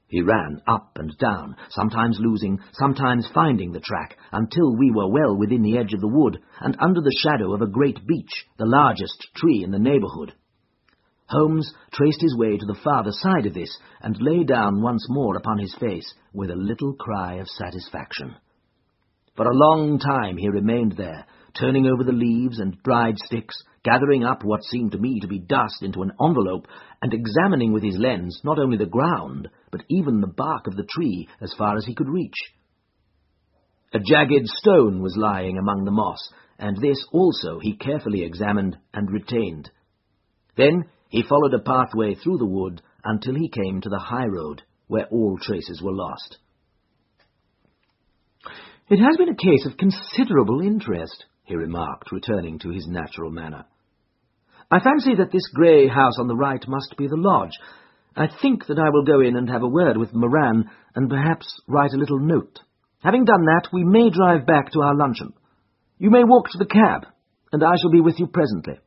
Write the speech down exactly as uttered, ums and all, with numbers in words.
He ran up and down, sometimes losing, sometimes finding the track, until we were well within the edge of the wood, and under the shadow of a great beech, the largest tree in the neighbourhood. Holmes traced his way to the farther side of this, and lay down once more upon his face, with a little cry of satisfaction. For a long time he remained there, turning over the leaves and dried sticks, gathering up what seemed to me to be dust into an envelope, and examining with his lens not only the ground, but even the bark of the tree as far as he could reach. A jagged stone was lying among the moss, and this also he carefully examined and retained. Then he followed a pathway through the wood until he came to the high road, where all traces were lost. "It has been a case of considerable interest," he remarked, returning to his natural manner. "I fancy that this grey house on the right must be the lodge. I think that I will go in and have a word with Moran, and perhaps write a little note. Having done that, we may drive back to our luncheon. You may walk to the cab, and I shall be with you presently."